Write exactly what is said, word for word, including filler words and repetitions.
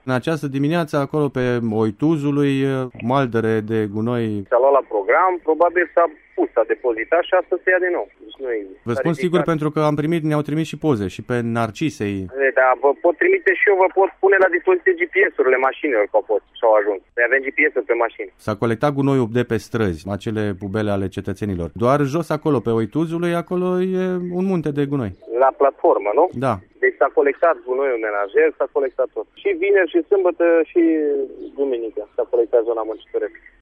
În această dimineață, acolo pe Oituzului, maldere de gunoi. S-a luat la program, probabil s-a pus, s-a depozitat și astăzi se ia din nou. Deci noi vă spun sigur pentru că am primit, ne-au trimis și poze și pe Narcisei. Da, vă pot trimite și eu, vă pot pune la dispoziție G P S-urile mașinilor, că au fost și au ajuns. Noi avem G P S-uri pe mașini. S-a colectat gunoiul de pe străzi, acele pubele ale cetățenilor. Doar jos acolo, pe Oituzului, acolo e un munte de gunoi. La platformă, nu? Da. Deci s-a colectat gunoiul menajer, s-a colectat tot. Și vineri, și sâmbătă, și duminică s-a colectat zona Muncitorești.